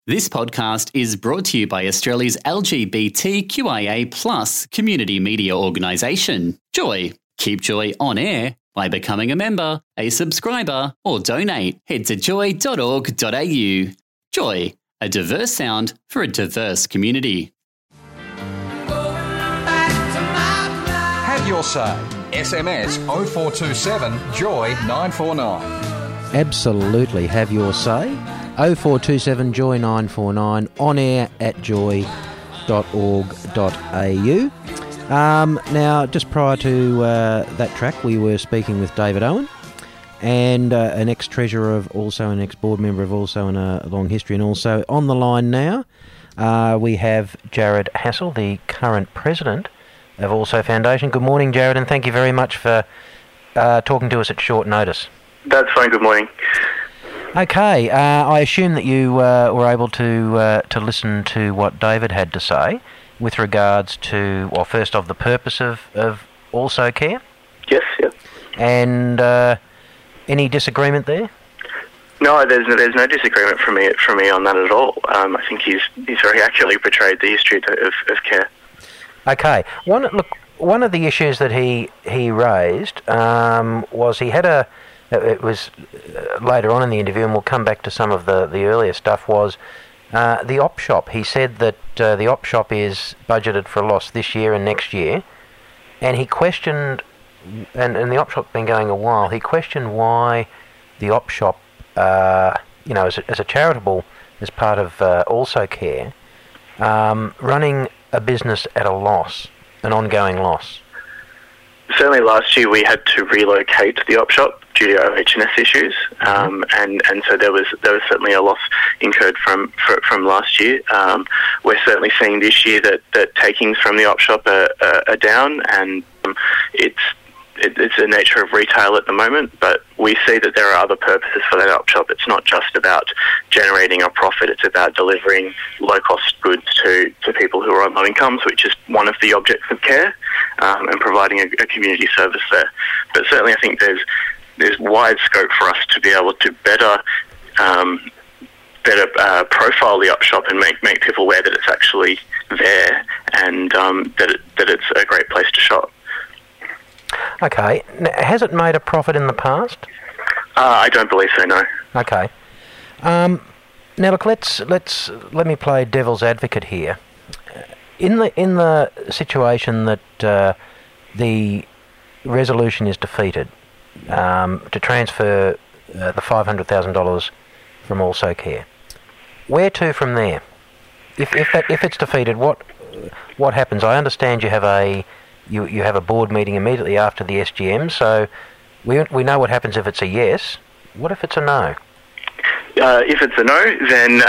This podcast is brought to you by Australia's LGBTQIA+ community media organisation, Joy. Keep Joy on air by becoming a member, a subscriber, or donate. Head to joy.org.au. Joy, a diverse sound for a diverse community. Have your say. SMS 0427 JOY 949. Absolutely, have your say. 0427 JOY 949, on air at joy.org.au. Now, just prior to that track, we were speaking with David Owen, and an ex-treasurer of Also, an ex-board member of Also, and a long history. And also on the line now, we have Jared Hassel, the current president of Also Foundation. Good morning, Jared, and thank you very much for talking to us at short notice. That's fine. Good morning. Okay, I assume that you were able to listen to what David had to say with regards to, well, first of the purpose of Also Care. Yes, yeah. And any disagreement there? No, there's no disagreement from me on that at all. I think he's very accurately portrayed the history of care. Okay, one of the issues that he raised was he had it was later on in the interview, and we'll come back to some of the earlier stuff, was the op shop. He said that the op shop is budgeted for a loss this year and next year, and he questioned, and the op shop's been going a while, he questioned why the op shop, as a charitable, as part of Also Care, running a business at a loss, an ongoing loss. Certainly last year we had to relocate the op shop due to OH&S issues, and so there was certainly a loss incurred from last year. We're certainly seeing this year that takings from the op shop are down, and it's the nature of retail at the moment, but we see that there are other purposes for that op shop. It's not just about generating a profit, it's about delivering low-cost goods to people who are on low incomes, which is one of the objects of care, and providing a community service there. But certainly I think there's wide scope for us to be able to better profile the op shop and make people aware that it's actually there, and that it's a great place to shop. Okay. Now, has it made a profit in the past? I don't believe so, no. Okay. Now look, let me play devil's advocate here. In the situation that the resolution is defeated to transfer the $500,000 from Also Care, where to from there? If it's defeated, what happens? I understand you have a board meeting immediately after the SGM, so we know what happens if it's a yes. What if it's a no? If it's a no, then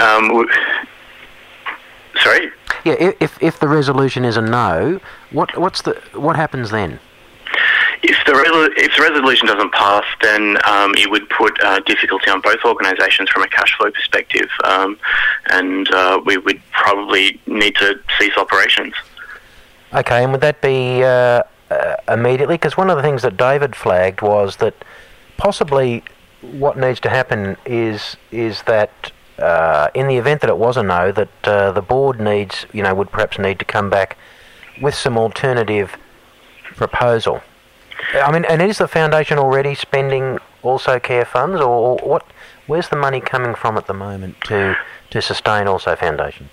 sorry. Yeah, if the resolution is a no, what happens then? If the resolution doesn't pass, then it would put difficulty on both organisations from a cash flow perspective, and we would probably need to cease operations. Okay, and would that be immediately? Because one of the things that David flagged was that possibly what needs to happen is that in the event that it was a no, that the board would perhaps need to come back with some alternative proposal. I mean, and is the foundation already spending Also Care funds, or what? Where's the money coming from at the moment to sustain Also Foundation?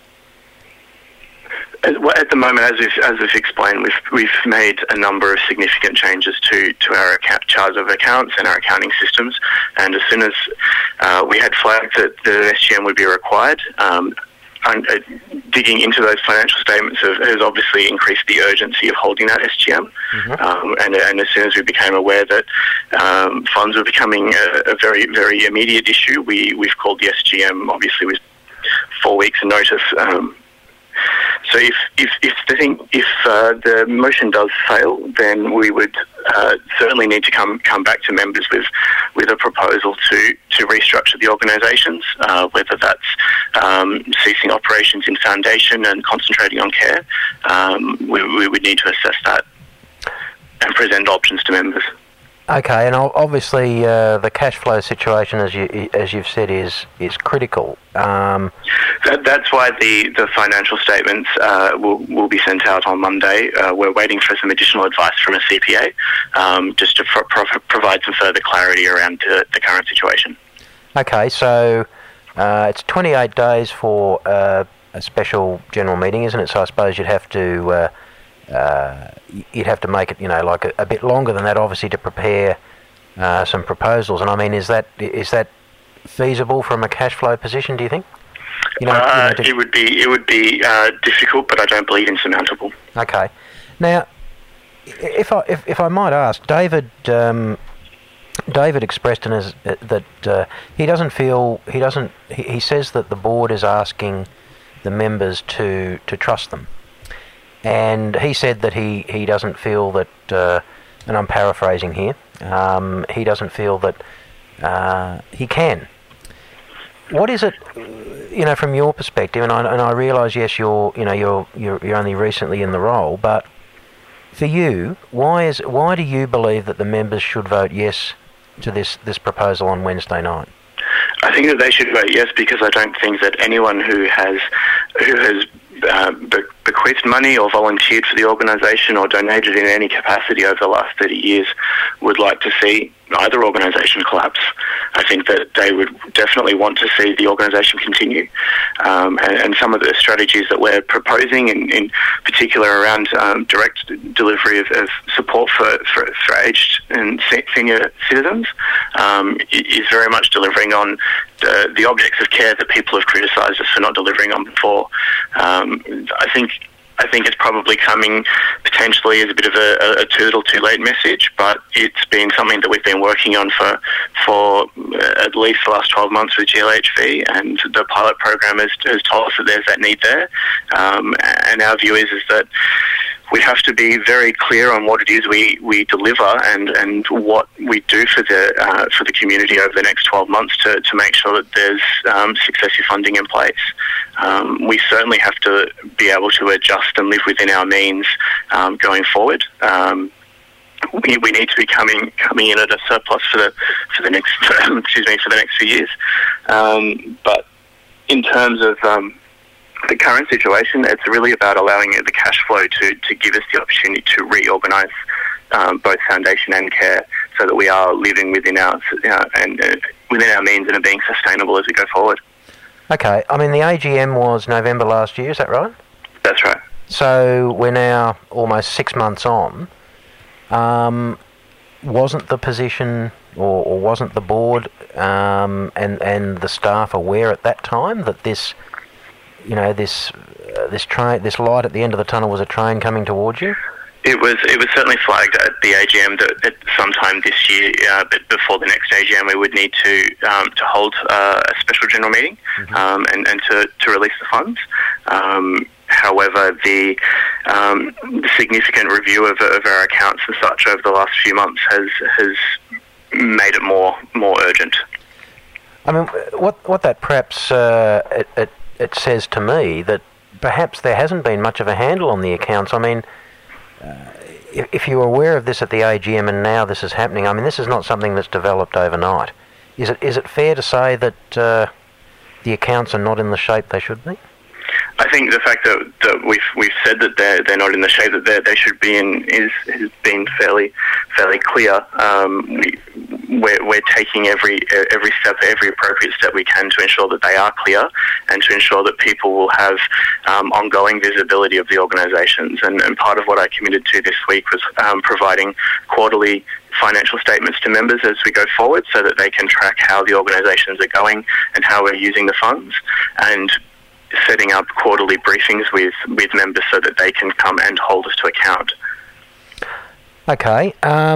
At the moment, as we've explained, we've made a number of significant changes to our charge of accounts and our accounting systems, and as soon as we had flagged that the SGM would be required, digging into those financial statements has obviously increased the urgency of holding that SGM. And as soon as we became aware that funds were becoming a very, very immediate issue, we've called the SGM, obviously with 4 weeks' notice. So if the motion does fail, then we would certainly need to come back to members with a proposal to restructure the organisations, whether that's ceasing operations in foundation and concentrating on care. We would need to assess that and present options to members. Okay, and obviously the cash flow situation, as you've said, is critical. That's why the financial statements will be sent out on Monday. We're waiting for some additional advice from a CPA, just to provide some further clarity around the current situation. Okay, so it's 28 days for a special general meeting, isn't it? So I suppose you'd have to make it, like a bit longer than that, obviously, to prepare some proposals. And I mean, is that feasible from a cash flow position, do you think? It would be difficult, but I don't believe insurmountable. Okay. Now, if I might ask, David expressed that he doesn't feel he says that the board is asking the members to trust them. And he said that he doesn't feel that, and I'm paraphrasing here, he doesn't feel that he can. What is it, from your perspective? And I realise, yes, you're only recently in the role, but for you, why do you believe that the members should vote yes to this proposal on Wednesday night? I think that they should vote yes, because I don't think that anyone who has bequeathed money or volunteered for the organisation or donated in any capacity over the last 30 years would like to see either organisation collapse. I think that they would definitely want to see the organisation continue. And some of the strategies that we're proposing, in particular around direct delivery of support for aged and senior citizens, is very much delivering on the objects of care that people have criticised us for not delivering on before. I think it's probably coming potentially as a bit of a too little too late message, but it's been something that we've been working on for at least the last 12 months with GLHV, and the pilot program has told us that there's that need there. And our view is that we have to be very clear on what it is we deliver and what we do for the community over the next 12 months to make sure that there's successive funding in place. We certainly have to be able to adjust and live within our means going forward. We need to be coming in at a surplus for the next for the next few years. But in terms of the current situation, it's really about allowing the cash flow to give us the opportunity to reorganise both foundation and care, so that we are living within our within our means and are being sustainable as we go forward. Okay, I mean the AGM was November last year, is that right? That's right. So we're now almost 6 months on. Wasn't the position or wasn't the board and the staff aware at that time that this light at the end of the tunnel was a train coming towards you? It was certainly flagged at the AGM that at sometime this year, but before the next AGM, we would need to hold a special general meeting and to release the funds. However, the significant review of our accounts and such over the last few months has made it more urgent. I mean, what that perhaps it says to me that perhaps there hasn't been much of a handle on the accounts. I mean, if you were aware of this at the AGM and now this is happening, I mean, this is not something that's developed overnight. Is it fair to say that the accounts are not in the shape they should be? I think the fact that we've said that they're not in the shape that they should be in has been fairly clear. We're taking every step, every appropriate step we can to ensure that they are clear and to ensure that people will have ongoing visibility of the organisations. And part of what I committed to this week was providing quarterly financial statements to members as we go forward, so that they can track how the organisations are going and how we're using the funds, and setting up quarterly briefings with members so that they can come and hold us to account. Okay.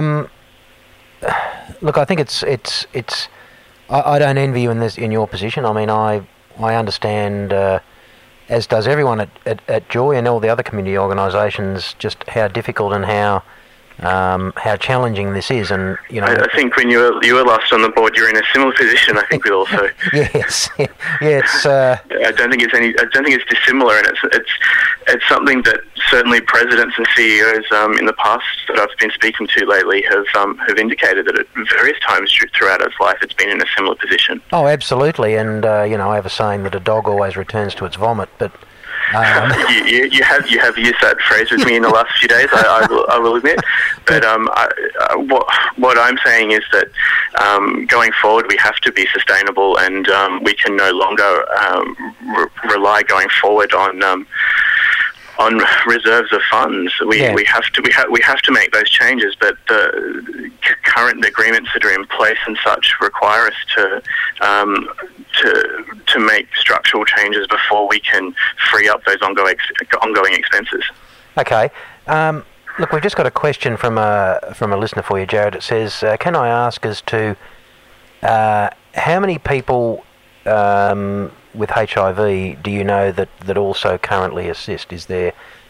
Look, I think it's. I don't envy you in your position. I mean, I understand, as does everyone at Joy and all the other community organisations, just how difficult and how how challenging this is, and I think when you were last on the board, you were in a similar position. I think with also. Yes, yeah, it's. I don't think it's dissimilar, and it's something that certainly presidents and CEOs in the past that I've been speaking to lately have indicated that at various times throughout its life, it's been in a similar position. Oh, absolutely, and I have a saying that a dog always returns to its vomit, but. You have used that phrase with me in the last few days. I will admit, but what I'm saying is that going forward we have to be sustainable, and we can no longer rely going forward on reserves of funds. We have to make those changes, but the current agreements that are in place and such require us to make structural changes before we can free up those ongoing expenses. Okay. Look, we've just got a question from a listener for you, Jared. It says, can I ask as to how many people with HIV do you know that also currently assist? Is there...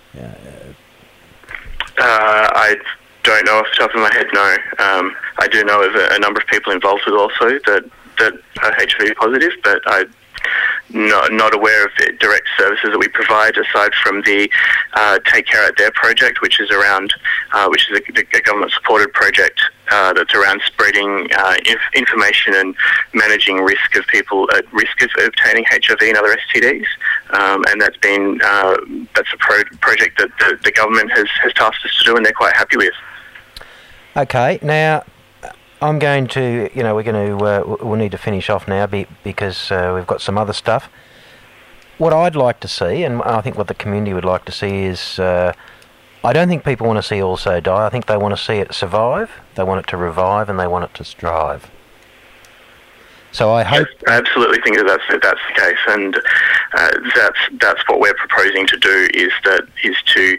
I don't know off the top of my head, no. I do know of a number of people involved with also that are HIV positive, but I'm not aware of the direct services that we provide aside from the Take Care Out There project, which is a government-supported project that's around spreading information and managing risk of people at risk of obtaining HIV and other STDs, and that's a project that the government has tasked us to do, and they're quite happy with. Okay, now I'm going to, we'll need to finish off now because we've got some other stuff. What I'd like to see, and I think what the community would like to see is, I don't think people want to see Also die. I think they want to see it survive, they want it to revive, and they want it to strive. So I hope... Yes, I absolutely think that's the case, and that's what we're proposing to do, is to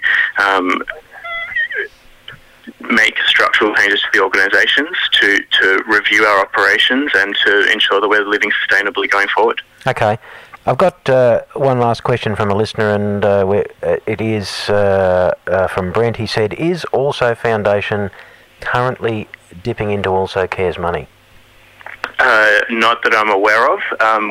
make structural changes to the organisations, to review our operations, and to ensure that we're living sustainably going forward. Okay. I've got one last question from a listener, and it is from Brent. He said, is Also Foundation currently dipping into Also Care's money? Not that I'm aware of.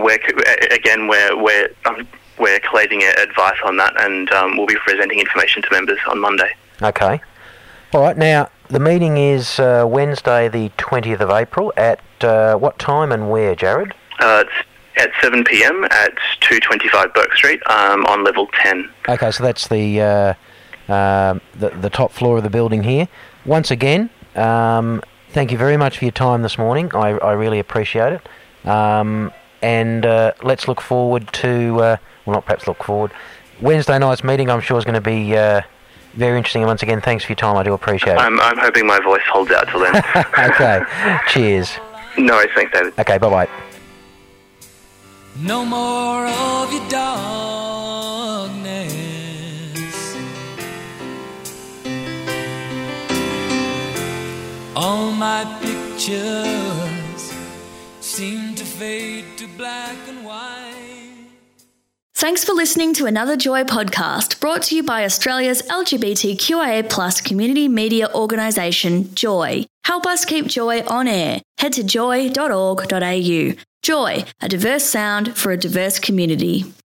We're collating advice on that, and we'll be presenting information to members on Monday. Okay. All right, now, the meeting is Wednesday the 20th of April at what time and where, Jared? It's at 7 p.m. at 225 Burke Street on level 10. Okay, so that's the top floor of the building here. Once again, thank you very much for your time this morning. I really appreciate it. And let's look forward to, Wednesday night's meeting I'm sure is going to be... very interesting, and once again, thanks for your time. I do appreciate it. I'm hoping my voice holds out till then. Okay. Cheers. No worries, thanks, David. Okay, bye-bye. No more of your darkness. All my pictures seem to fade to black and white. Thanks for listening to another Joy podcast brought to you by Australia's LGBTQIA+ community media organisation, Joy. Help us keep Joy on air. Head to joy.org.au. Joy, a diverse sound for a diverse community.